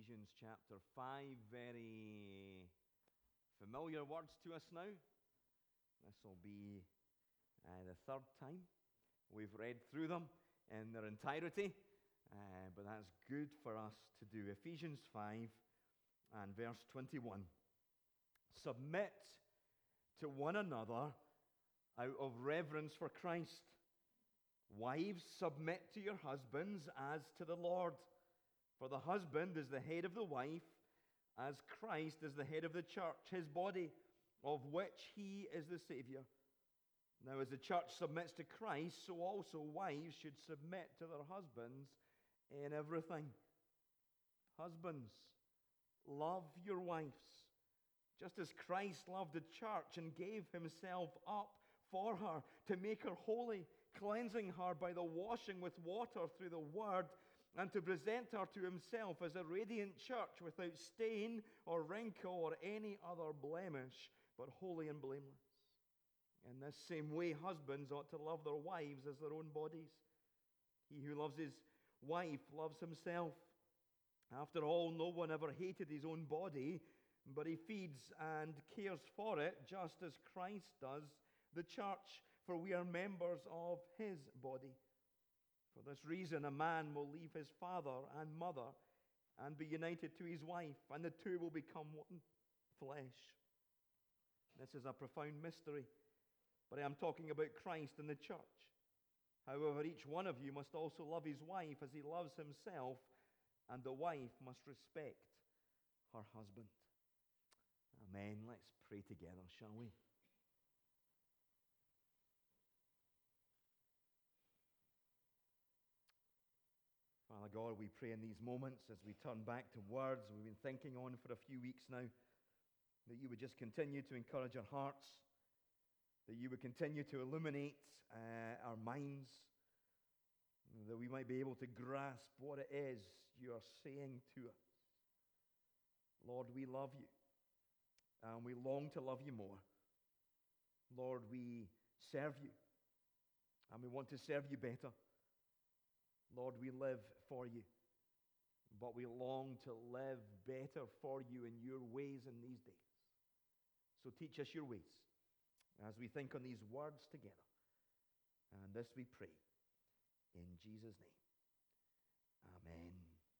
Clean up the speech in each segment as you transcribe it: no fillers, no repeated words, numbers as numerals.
Ephesians chapter 5, very familiar words to us now. This will be the third time we've read through them in their entirety, but that's good for us to do. Ephesians 5 and verse 21. Submit to one another out of reverence for Christ. Wives, submit to your husbands as to the Lord. For the husband is the head of the wife, as Christ is the head of the church, his body, of which he is the Savior. Now, as the church submits to Christ, so also wives should submit to their husbands in everything. Husbands, love your wives, just as Christ loved the church and gave himself up for her to make her holy, cleansing her by the washing with water through the word, and to present her to himself as a radiant church without stain or wrinkle or any other blemish, but holy and blameless. In this same way, husbands ought to love their wives as their own bodies. He who loves his wife loves himself. After all, no one ever hated his own body, but he feeds and cares for it, just as Christ does the church, for we are members of his body. For this reason, a man will leave his father and mother and be united to his wife, and the two will become one flesh. This is a profound mystery, but I am talking about Christ and the church. However, each one of you must also love his wife as he loves himself, and the wife must respect her husband. Amen. Let's pray together, shall we? Father God, we pray in these moments as we turn back to words we've been thinking on for a few weeks now, that you would just continue to encourage our hearts, that you would continue to illuminate our minds, that we might be able to grasp what it is you are saying to us. Lord, we love you, and we long to love you more. Lord, we serve you, and we want to serve you better. Lord, we live for you, but we long to live better for you in your ways in these days. So teach us your ways as we think on these words together. And this we pray in Jesus' name. Amen.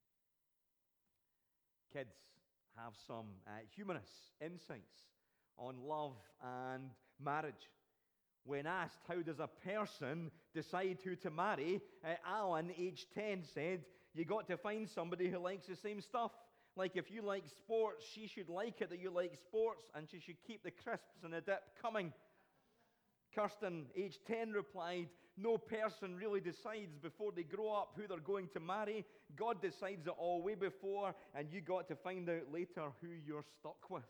Kids have some humorous insights on love and marriage. When asked, how does a person decide who to marry, Alan, age 10, said, you got to find somebody who likes the same stuff. Like if you like sports, she should like it that you like sports, and she should keep the crisps and the dip coming. Kirsten, age 10, replied, no person really decides before they grow up who they're going to marry. God decides it all way before, and you got to find out later who you're stuck with.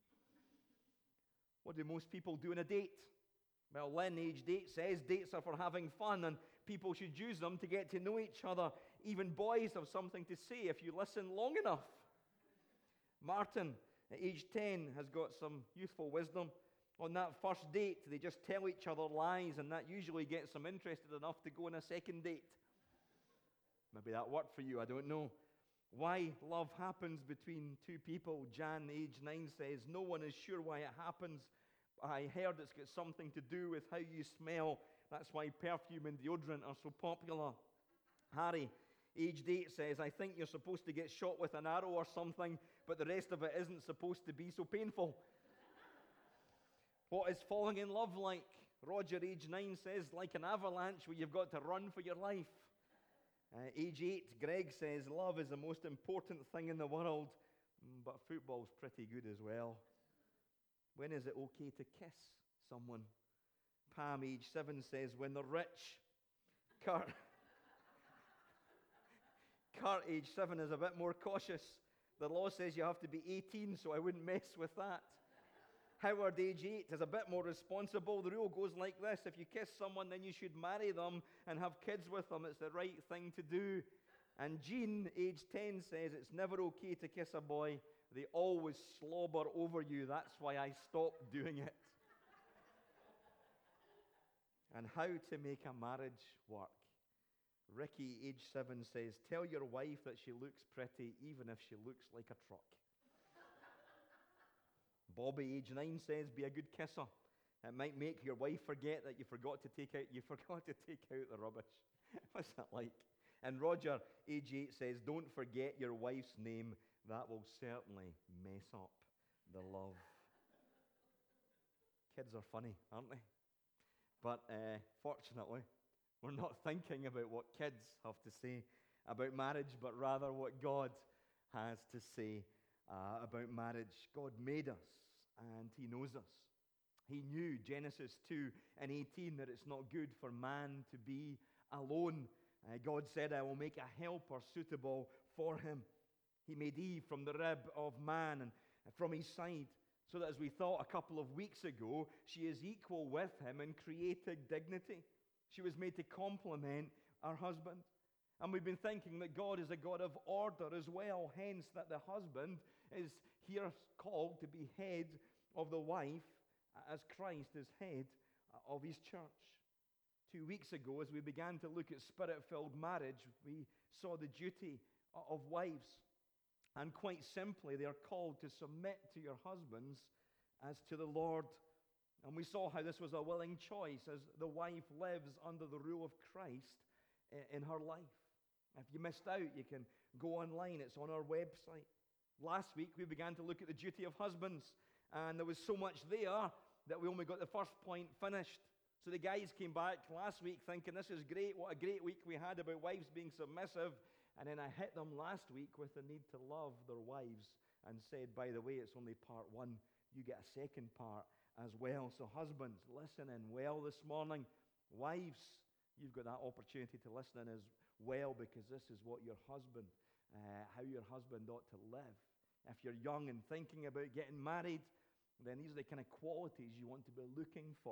What do most people do on a date? Well, Lynn, age 8, says dates are for having fun and people should use them to get to know each other. Even boys have something to say if you listen long enough. Martin, at age 10, has got some youthful wisdom. On that first date, they just tell each other lies, and that usually gets them interested enough to go on a second date. Maybe that worked for you, I don't know. Why love happens between two people, Jan, age 9, says, no one is sure why it happens. I heard it's got something to do with how you smell. That's why perfume and deodorant are so popular. Harry, aged 8, says, I think you're supposed to get shot with an arrow or something, but the rest of it isn't supposed to be so painful. What is falling in love like? Roger, age 9, says, like an avalanche where you've got to run for your life. Age 8, Greg says, love is the most important thing in the world, but football's pretty good as well. When is it okay to kiss someone? Pam, age 7, says, when they're rich. Kurt, age 7, is a bit more cautious. The law says you have to be 18, so I wouldn't mess with that. Howard, age 8, is a bit more responsible. The rule goes like this. If you kiss someone, then you should marry them and have kids with them. It's the right thing to do. And Jean, age 10, says, it's never okay to kiss a boy. They always slobber over you. That's why I stopped doing it. And how to make a marriage work. Ricky, age 7, says, tell your wife that she looks pretty even if she looks like a truck. Bobby, age 9, says, be a good kisser. It might make your wife forget that you forgot to take out the rubbish. What's that like? And Roger, age 8, says, don't forget your wife's name. That will certainly mess up the love. Kids are funny, aren't they? But fortunately, we're not thinking about what kids have to say about marriage, but rather what God has to say about marriage. God made us, and He knows us. He knew, Genesis 2 and 18, that it's not good for man to be alone. God said, I will make a helper suitable for him. He made Eve from the rib of man and from his side, so that, as we thought a couple of weeks ago, she is equal with him in created dignity. She was made to complement her husband. And we've been thinking that God is a God of order as well, hence that the husband is here called to be head of the wife, as Christ is head of his church. 2 weeks ago, as we began to look at spirit-filled marriage, we saw the duty of wives. And quite simply, they are called to submit to your husbands as to the Lord. And we saw how this was a willing choice as the wife lives under the rule of Christ in her life. If you missed out, you can go online. It's on our website. Last week, we began to look at the duty of husbands. And there was so much there that we only got the first point finished. So the guys came back last week thinking, this is great. What a great week we had about wives being submissive. And then I hit them last week with the need to love their wives and said, by the way, it's only part 1. You get a second part as well. So husbands, listen in well this morning. Wives, you've got that opportunity to listen in as well, because this is what your husband, how your husband ought to live. If you're young and thinking about getting married, then these are the kind of qualities you want to be looking for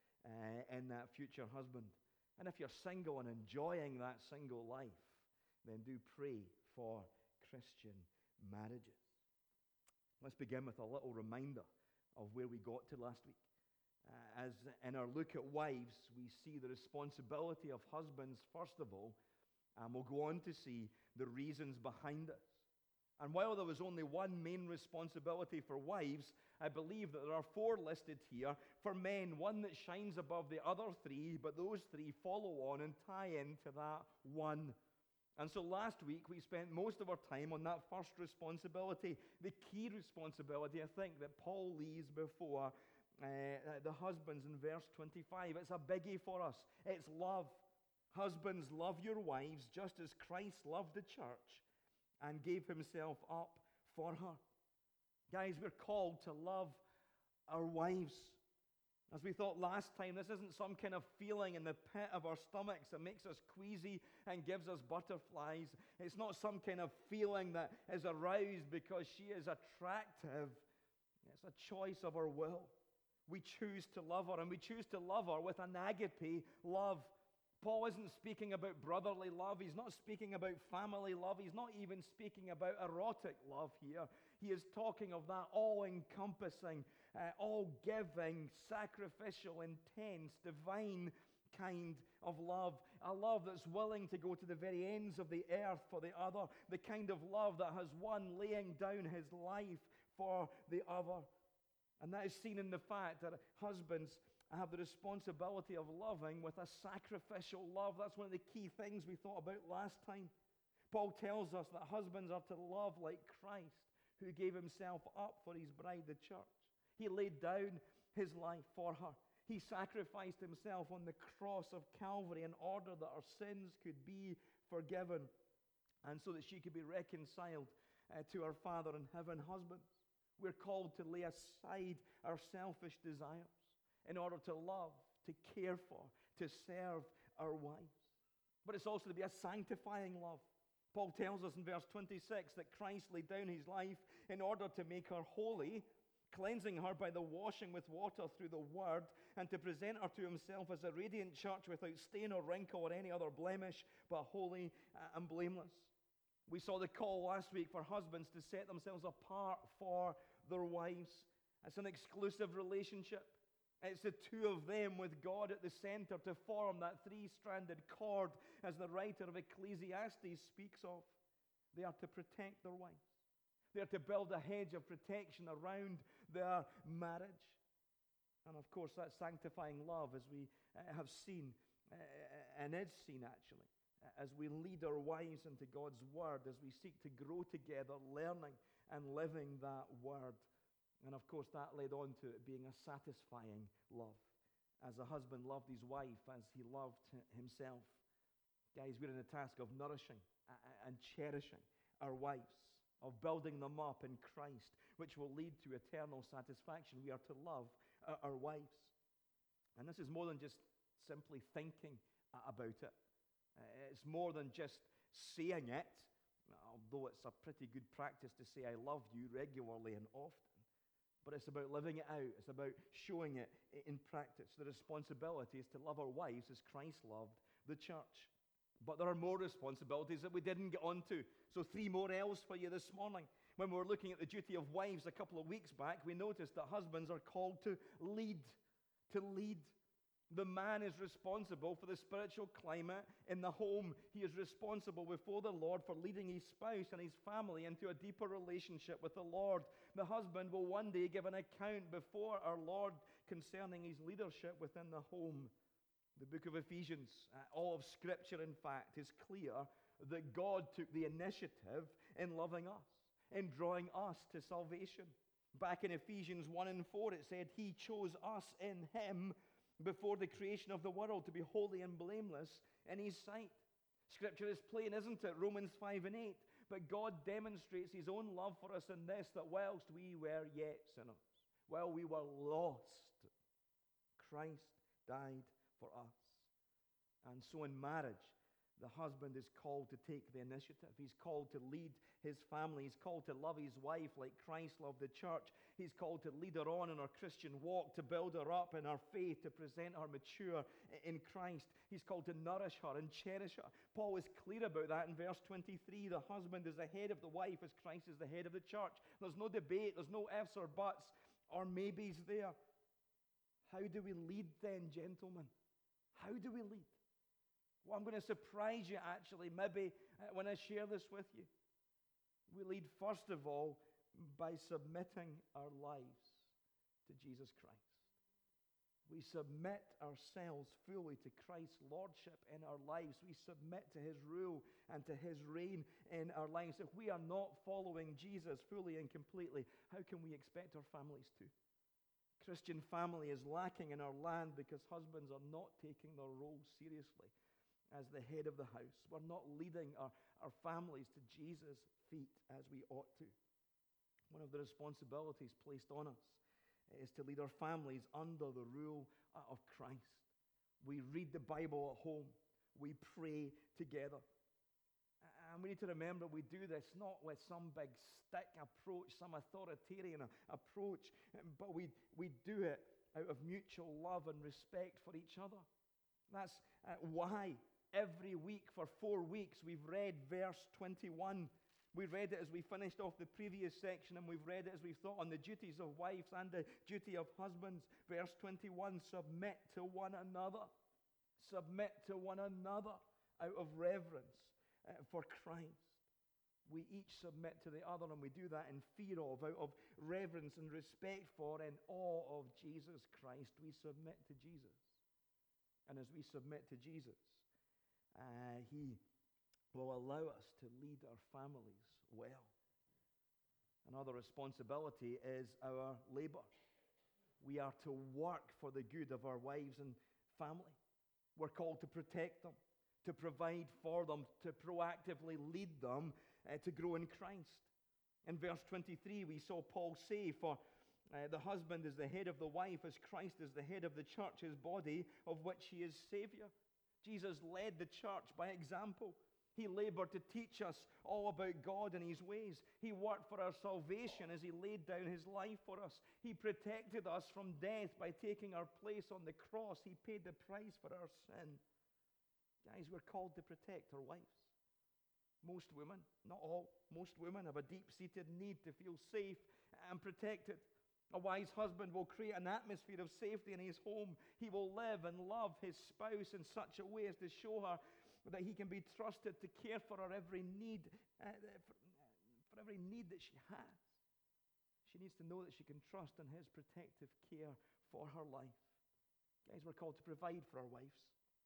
in that future husband. And if you're single and enjoying that single life, then do pray for Christian marriages. Let's begin with a little reminder of where we got to last week. As in our look at wives, we see the responsibility of husbands, first of all, and we'll go on to see the reasons behind it. And while there was only one main responsibility for wives, I believe that there are 4 listed here for men, one that shines above the other 3, but those 3 follow on and tie into that one. And so last week, we spent most of our time on that first responsibility, the key responsibility, I think, that Paul leaves before the husbands in verse 25. It's a biggie for us. It's love. Husbands, love your wives just as Christ loved the church and gave himself up for her. Guys, we're called to love our wives. As we thought last time, this isn't some kind of feeling in the pit of our stomachs that makes us queasy and gives us butterflies. It's not some kind of feeling that is aroused because she is attractive. It's a choice of our will. We choose to love her, and we choose to love her with an agape love. Paul isn't speaking about brotherly love. He's not speaking about family love. He's not even speaking about erotic love here. He is talking of that all-encompassing, all-giving, sacrificial, intense, divine kind of love. A love that's willing to go to the very ends of the earth for the other. The kind of love that has one laying down his life for the other. And that is seen in the fact that husbands have the responsibility of loving with a sacrificial love. That's one of the key things we thought about last time. Paul tells us that husbands are to love like Christ, who gave himself up for his bride, the church. He laid down his life for her. He sacrificed himself on the cross of Calvary in order that our sins could be forgiven and so that she could be reconciled to her Father in heaven. Husbands, we're called to lay aside our selfish desires in order to love, to care for, to serve our wives. But it's also to be a sanctifying love. Paul tells us in verse 26 that Christ laid down his life in order to make her holy, cleansing her by the washing with water through the word, and to present her to himself as a radiant church without stain or wrinkle or any other blemish, but holy and blameless. We saw the call last week for husbands to set themselves apart for their wives. It's an exclusive relationship. It's the two of them with God at the center to form that three-stranded cord, as the writer of Ecclesiastes speaks of. They are to protect their wives. They are to build a hedge of protection around their marriage. And of course, that sanctifying love, as we have seen, and is seen actually, as we lead our wives into God's Word, as we seek to grow together, learning and living that Word. And of course, that led on to it being a satisfying love, as a husband loved his wife as he loved himself. Guys, we're in the task of nourishing and cherishing our wives, of building them up in Christ, which will lead to eternal satisfaction. We are to love our wives. And this is more than just simply thinking about it. It's more than just saying it, although it's a pretty good practice to say I love you regularly and often. But it's about living it out. It's about showing it in practice. The responsibility is to love our wives as Christ loved the church. But there are more responsibilities that we didn't get onto. So 3 more L's for you this morning. When we were looking at the duty of wives a couple of weeks back, we noticed that husbands are called to lead. To lead. The man is responsible for the spiritual climate in the home. He is responsible before the Lord for leading his spouse and his family into a deeper relationship with the Lord. The husband will one day give an account before our Lord concerning his leadership within the home. The book of Ephesians, all of Scripture, in fact, is clear that God took the initiative in loving us, in drawing us to salvation. Back in Ephesians 1 and 4, it said, He chose us in Him before the creation of the world to be holy and blameless in His sight. Scripture is plain, isn't it? Romans 5 and 8. But God demonstrates His own love for us in this, that whilst we were yet sinners, while we were lost, Christ died for us. And so in marriage, the husband is called to take the initiative. He's called to lead his family. He's called to love his wife like Christ loved the church. He's called to lead her on in her Christian walk, to build her up in her faith, to present her mature in Christ. He's called to nourish her and cherish her. Paul is clear about that in verse 23. The husband is the head of the wife as Christ is the head of the church. There's no debate. There's no ifs or buts or maybes there. How do we lead then, gentlemen? How do we lead? Well, I'm going to surprise you, actually, maybe when I share this with you. We lead, first of all, by submitting our lives to Jesus Christ. We submit ourselves fully to Christ's lordship in our lives. We submit to His rule and to His reign in our lives. If we are not following Jesus fully and completely, how can we expect our families to? Christian family is lacking in our land because husbands are not taking their role seriously as the head of the house. We're not leading our families to Jesus' feet as we ought to. One of the responsibilities placed on us is to lead our families under the rule of Christ. We read the Bible at home. We pray together. And we need to remember we do this not with some big stick approach, some authoritarian approach, but we do it out of mutual love and respect for each other. That's why every week for 4 weeks we've read verse 21. We read it as we finished off the previous section, and we've read it as we've thought on the duties of wives and the duty of husbands. Verse 21, submit to one another. Submit to one another out of reverence for Christ. We each submit to the other, and we do that in fear of, out of reverence and respect for, in awe of Jesus Christ. We submit to Jesus. And as we submit to Jesus, He will allow us to lead our families well. Another responsibility is our labor. We are to work for the good of our wives and family. We're called to protect them, to provide for them, to proactively lead them to grow in Christ. In verse 23, we saw Paul say, for the husband is the head of the wife as Christ is the head of the church, His body, of which He is Savior. Jesus led the church by example. He labored to teach us all about God and His ways. He worked for our salvation as He laid down His life for us. He protected us from death by taking our place on the cross. He paid the price for our sin. Guys, we're called to protect our wives. Most women, not all, most women have a deep-seated need to feel safe and protected. A wise husband will create an atmosphere of safety in his home. He will live and love his spouse in such a way as to show her that he can be trusted to care for her every need, for every need that she has. She needs to know that she can trust in his protective care for her life. Guys, we're called to provide for our wives.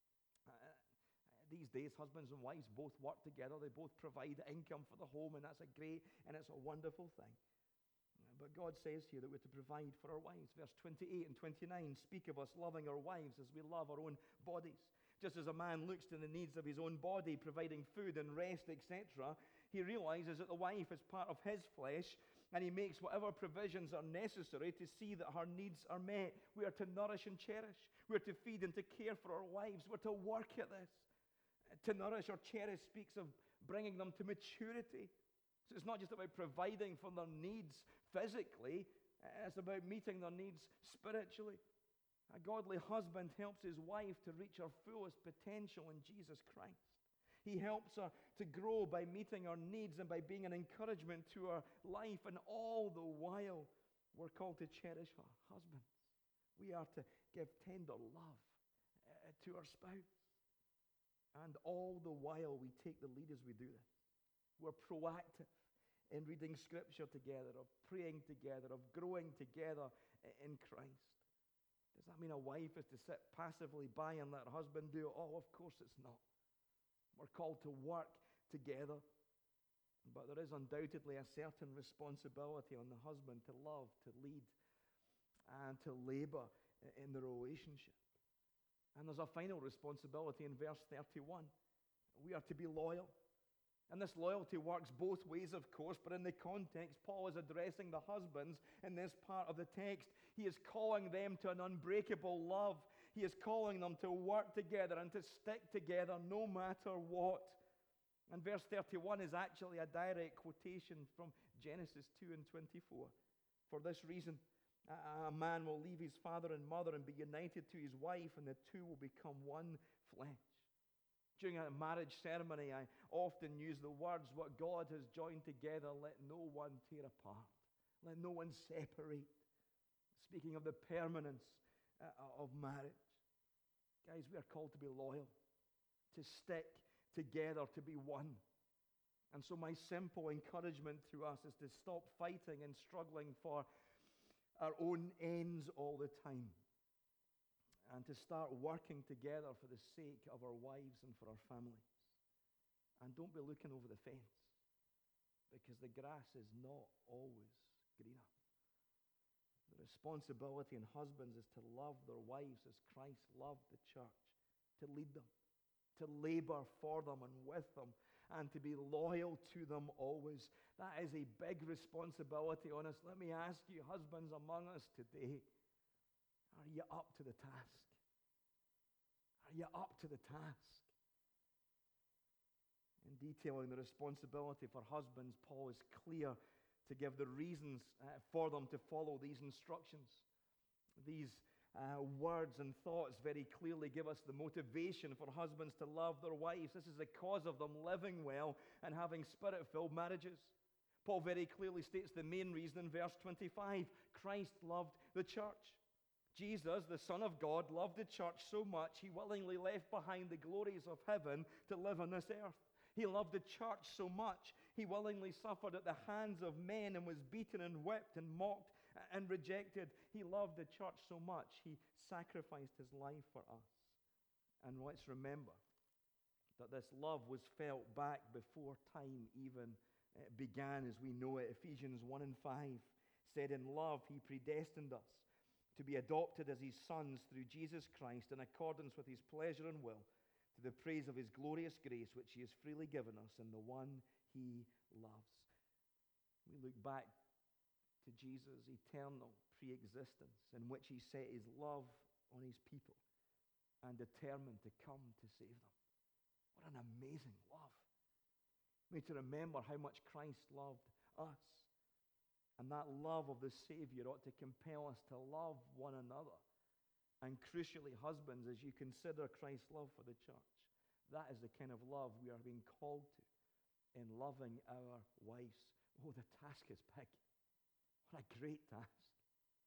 These days, husbands and wives both work together. They both provide income for the home, and that's a great and it's a wonderful thing. But God says here that we're to provide for our wives. Verse 28 and 29 speak of us loving our wives as we love our own bodies. Just as a man looks to the needs of his own body, providing food and rest, etc., he realizes that the wife is part of his flesh, and he makes whatever provisions are necessary to see that her needs are met. We are to nourish and cherish. We're to feed and to care for our wives. We're to work at this. To nourish or cherish speaks of bringing them to maturity. So it's not just about providing for their needs physically, it's about meeting their needs spiritually. A godly husband helps his wife to reach her fullest potential in Jesus Christ. He helps her to grow by meeting her needs and by being an encouragement to her life. And all the while, we're called to cherish her husbands. We are to give tender love to our spouse. And all the while, we take the lead as we do this. We're proactive in reading Scripture together, of praying together, of growing together in Christ. Does that mean a wife is to sit passively by and let her husband do it all? Of course it's not. We're called to work together. But there is undoubtedly a certain responsibility on the husband to love, to lead, and to labor in the relationship. And there's a final responsibility in verse 31. We are to be loyal. And this loyalty works both ways, of course, but in the context, Paul is addressing the husbands in this part of the text. He is calling them to an unbreakable love. He is calling them to work together and to stick together no matter what. And verse 31 is actually a direct quotation from Genesis 2 and 24. For this reason, a man will leave his father and mother and be united to his wife, and the two will become one flesh. During a marriage ceremony, I often use the words, what God has joined together, let no one tear apart. Let no one separate. Speaking of the permanence of marriage. Guys, we are called to be loyal, to stick together, to be one. And so my simple encouragement to us is to stop fighting and struggling for our own ends all the time, and to start working together for the sake of our wives and for our families. And don't be looking over the fence, because the grass is not always greener. The responsibility in husbands is to love their wives as Christ loved the church, to lead them, to labor for them and with them, and to be loyal to them always. That is a big responsibility on us. Let me ask you, husbands among us today, are you up to the task? Are you up to the task? In detailing the responsibility for husbands, Paul is clear to give the reasons for them to follow these instructions. These words and thoughts very clearly give us the motivation for husbands to love their wives. This is the cause of them living well and having spirit-filled marriages. Paul very clearly states the main reason in verse 25. Christ loved the church. Jesus, the Son of God, loved the church so much he willingly left behind the glories of heaven to live on this earth. He loved the church so much he willingly suffered at the hands of men and was beaten and whipped and mocked and rejected. He loved the church so much he sacrificed his life for us. And let's remember that this love was felt back before time even began as we know it. Ephesians 1 and 5 said, in love he predestined us to be adopted as his sons through Jesus Christ in accordance with his pleasure and will, to the praise of his glorious grace which he has freely given us in the one he loves. We look back to Jesus' eternal pre-existence in which he set his love on his people and determined to come to save them. What an amazing love. We need to remember how much Christ loved us. And that love of the Savior ought to compel us to love one another. And crucially, husbands, as you consider Christ's love for the church, that is the kind of love we are being called to in loving our wives. Oh, the task is big. What a great task.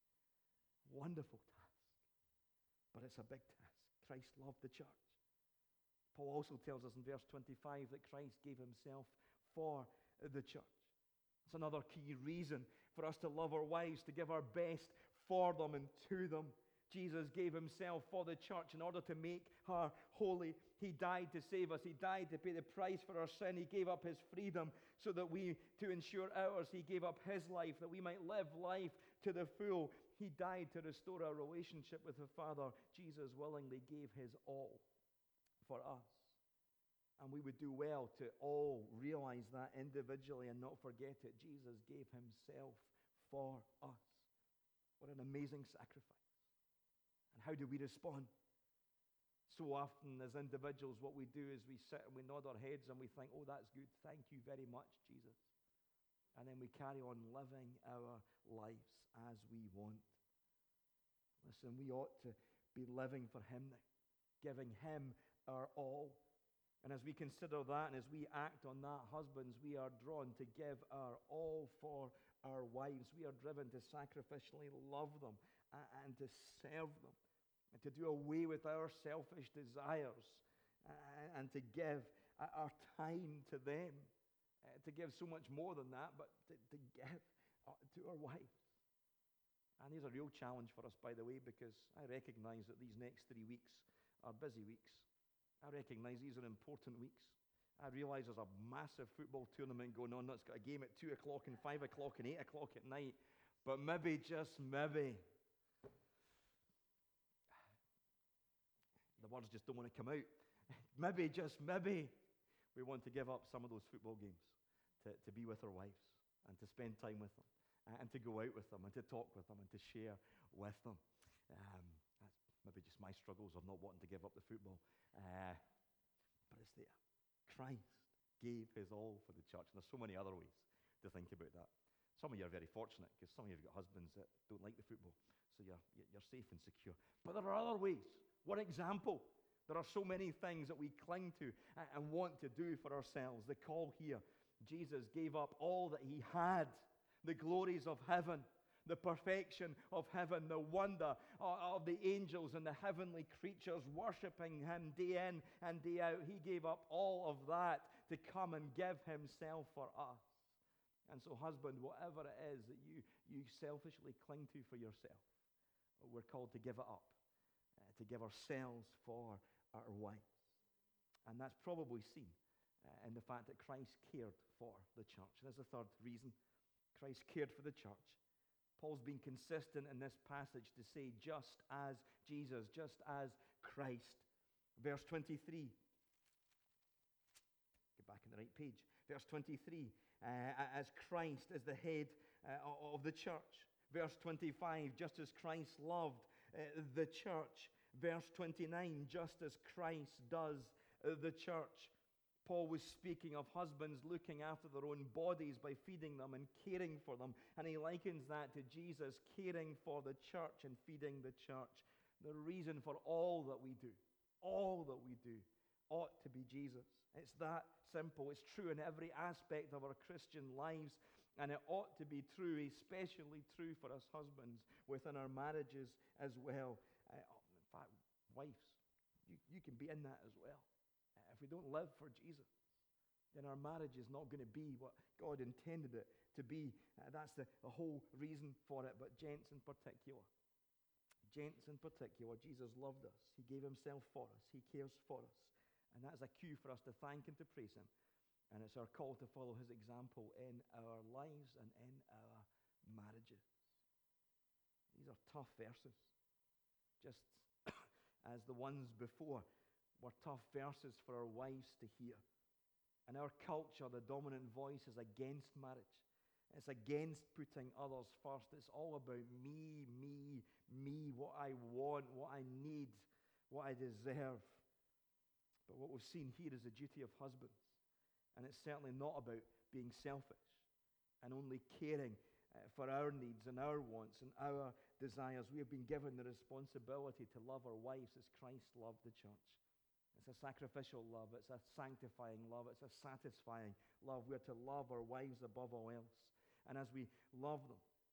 Wonderful task. But it's a big task. Christ loved the church. Paul also tells us in verse 25 that Christ gave himself for the church. It's another key reason for us to love our wives, to give our best for them and to them. Jesus gave himself for the church in order to make her holy. He died to save us. He died to pay the price for our sin. He gave up his freedom so that to ensure ours, he gave up his life, that we might live life to the full. He died to restore our relationship with the Father. Jesus willingly gave his all for us. And we would do well to all realize that individually and not forget it. Jesus gave himself for us. What an amazing sacrifice. And how do we respond? So often as individuals, what we do is we sit and we nod our heads and we think, oh, that's good. Thank you very much, Jesus. And then we carry on living our lives as we want. Listen, we ought to be living for him now, giving him our all. And as we consider that and as we act on that, husbands, we are drawn to give our all for our wives. We are driven to sacrificially love them and to serve them, and to do away with our selfish desires, and to give our time to them, to give so much more than that, but to give to our wives. And there's a real challenge for us, by the way, because I recognize that these next 3 weeks are busy weeks. I recognize these are important weeks. I realize there's a massive football tournament going on that's got a game at 2 o'clock and 5 o'clock and 8 o'clock at night. But maybe, just maybe, the words just don't want to come out. Maybe, just maybe, we want to give up some of those football games to be with our wives and to spend time with them and to go out with them and to talk with them and to share with them. That's maybe just my struggles of not wanting to give up the football. But it's there. Christ gave his all for the church. And there's so many other ways to think about that. Some of you are very fortunate because some of you have got husbands that don't like the football. So you're safe and secure. But there are other ways. One example. There are so many things that we cling to and want to do for ourselves. The call here, Jesus gave up all that he had, the glories of heaven, the perfection of heaven, the wonder of the angels and the heavenly creatures worshiping him day in and day out. He gave up all of that to come and give himself for us. And so, husband, whatever it is that you selfishly cling to for yourself, we're called to give it up, to give ourselves for our wives. And that's probably seen in the fact that Christ cared for the church. And there's a third reason. Christ cared for the church. Paul's been consistent in this passage to say, just as Jesus, just as Christ. Verse 23. Get back in the right page. Verse 23. As Christ is the head of the church. Verse 25. Just as Christ loved the church. Verse 29. Just as Christ does the church. Paul was speaking of husbands looking after their own bodies by feeding them and caring for them. And he likens that to Jesus caring for the church and feeding the church. The reason for all that we do, ought to be Jesus. It's that simple. It's true in every aspect of our Christian lives. And it ought to be true, especially true for us husbands within our marriages as well. In fact, wives, you can be in that as well. If we don't live for Jesus, then our marriage is not going to be what God intended it to be. That's the whole reason for it. But gents in particular, Jesus loved us. He gave himself for us. He cares for us. And that's a cue for us to thank and to praise him. And it's our call to follow his example in our lives and in our marriages. These are tough verses, just as the ones before were tough verses for our wives to hear. In our culture, the dominant voice is against marriage. It's against putting others first. It's all about me, what I want, what I need, what I deserve. But what we've seen here is the duty of husbands. And it's certainly not about being selfish and only caring for our needs and our wants and our desires. We have been given the responsibility to love our wives as Christ loved the church. It's a sacrificial love. It's a sanctifying love. It's a satisfying love. We're to love our wives above all else. And as we love them,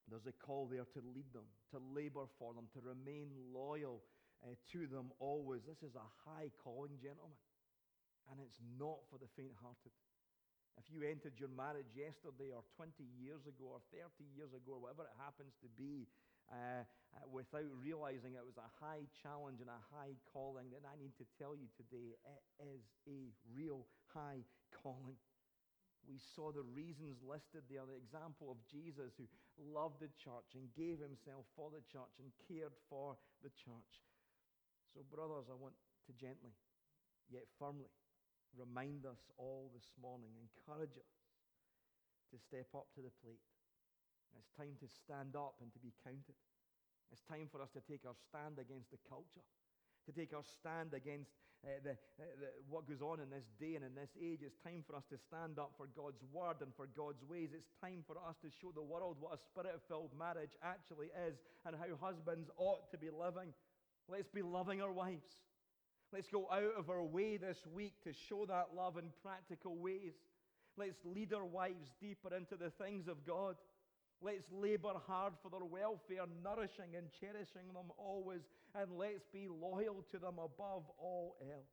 There's a call there to lead them, to labor for them, to remain loyal to them always. This is a high calling, gentlemen, and it's not for the faint-hearted. If you entered your marriage yesterday or 20 years ago or 30 years ago or whatever it happens to be, without realizing it was a high challenge and a high calling, then I need to tell you today, it is a real high calling. We saw the reasons listed there, the example of Jesus who loved the church and gave himself for the church and cared for the church. So brothers, I want to gently, yet firmly, remind us all this morning, encourage us to step up to the plate. It's time to stand up and to be counted. It's time for us to take our stand against the culture, to take our stand against what goes on in this day and in this age. It's time for us to stand up for God's word and for God's ways. It's time for us to show the world what a spirit-filled marriage actually is and how husbands ought to be living. Let's be loving our wives. Let's go out of our way this week to show that love in practical ways. Let's lead our wives deeper into the things of God. Let's labor hard for their welfare, nourishing and cherishing them always, and let's be loyal to them above all else.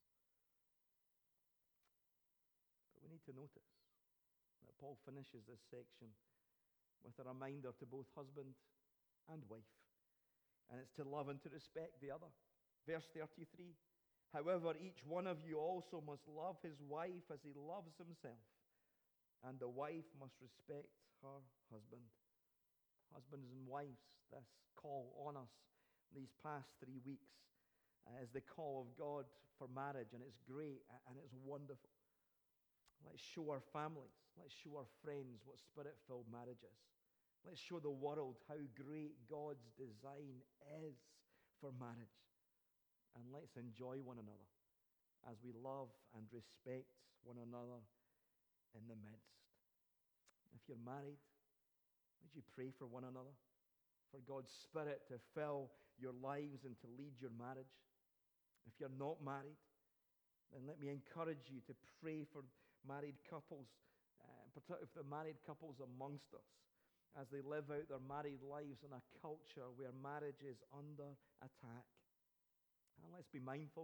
But we need to notice that Paul finishes this section with a reminder to both husband and wife, and it's to love and to respect the other. Verse 33, however, each one of you also must love his wife as he loves himself, and the wife must respect her husband. Husbands and wives, this call on us these past 3 weeks is the call of God for marriage, and it's great and it's wonderful. Let's show our families, let's show our friends what spirit-filled marriage is. Let's show the world how great God's design is for marriage. And let's enjoy one another as we love and respect one another in the midst. If you're married, would you pray for one another? For God's Spirit to fill your lives and to lead your marriage? If you're not married, then let me encourage you to pray for married couples, particularly if the married couples amongst us, as they live out their married lives in a culture where marriage is under attack. And let's be mindful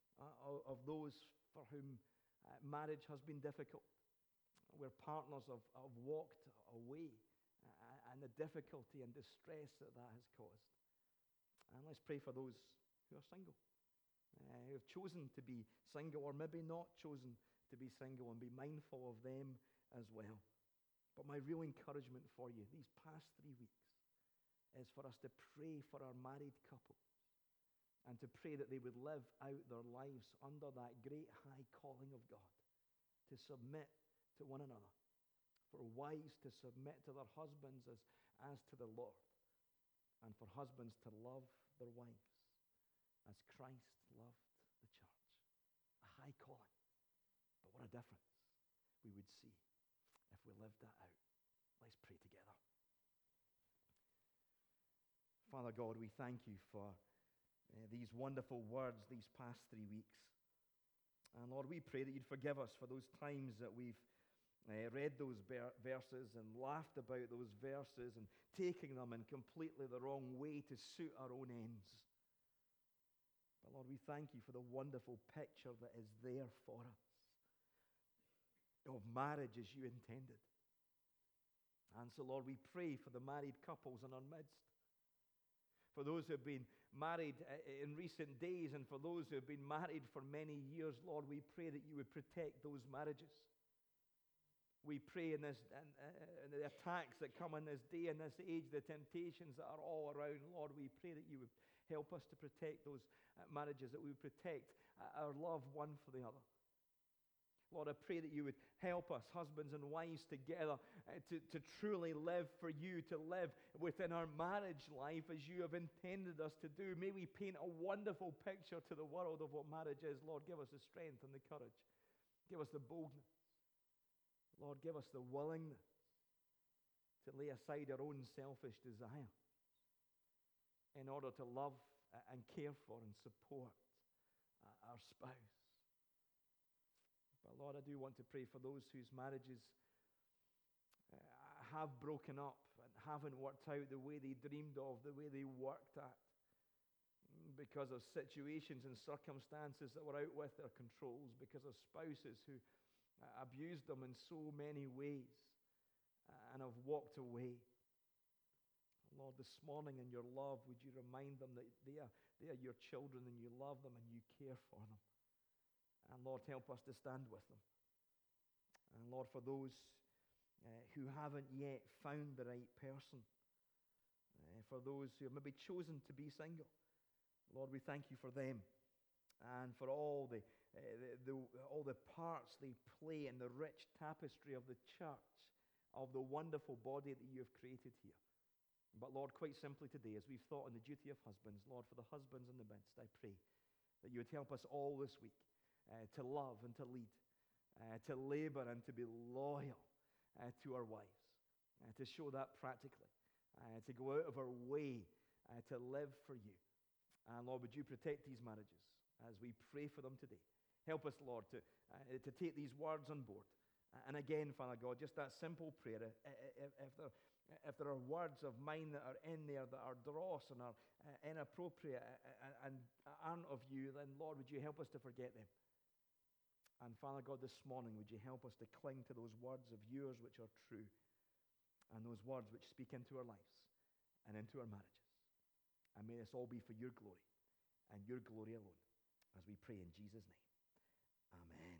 of those for whom marriage has been difficult, where partners have walked away, and the difficulty and distress that has caused. And let's pray for those who are single, who have chosen to be single or maybe not chosen to be single, and be mindful of them as well. But my real encouragement for you these past 3 weeks is for us to pray for our married couples, and to pray that they would live out their lives under that great high calling of God, to submit to one another, for wives to submit to their husbands as to the Lord, and for husbands to love their wives as Christ loved the church. A high calling, but what a difference we would see if we lived that out. Let's pray together. Father God, we thank you for these wonderful words these past 3 weeks. And Lord, we pray that you'd forgive us for those times that we've read those verses and laughed about those verses and taking them in completely the wrong way to suit our own ends. But Lord, we thank you for the wonderful picture that is there for us of marriage as you intended. And so, Lord, we pray for the married couples in our midst, for those who have been married in recent days, and for those who have been married for many years. Lord, we pray that you would protect those marriages. We pray in the attacks that come in this day and this age, the temptations that are all around. Lord, we pray that you would help us to protect those marriages, that we would protect our love one for the other. Lord, I pray that you would help us, husbands and wives together, to truly live for you, to live within our marriage life as you have intended us to do. May we paint a wonderful picture to the world of what marriage is. Lord, give us the strength and the courage. Give us the boldness. Lord, give us the willingness to lay aside our own selfish desires in order to love and care for and support our spouse. But Lord, I do want to pray for those whose marriages have broken up and haven't worked out the way they dreamed of, the way they worked at, because of situations and circumstances that were out with their controls, because of spouses who abused them in so many ways and have walked away. Lord, this morning in your love, would you remind them that they are your children and you love them and you care for them. And Lord, help us to stand with them. And Lord, for those who haven't yet found the right person, for those who have maybe chosen to be single, Lord, we thank you for them and for all the parts they play in the rich tapestry of the church, of the wonderful body that you have created here. But Lord, quite simply today, as we've thought on the duty of husbands, Lord, for the husbands in the midst, I pray that you would help us all this week to love and to lead, to labor and to be loyal to our wives, to show that practically, to go out of our way to live for you. And Lord, would you protect these marriages as we pray for them today. Help us, Lord, to take these words on board. And again, Father God, just that simple prayer, if there are words of mine that are in there that are dross and are inappropriate and aren't of you, then Lord, would you help us to forget them? And Father God, this morning, would you help us to cling to those words of yours which are true, and those words which speak into our lives and into our marriages. And may this all be for your glory and your glory alone, as we pray in Jesus' name. Amen.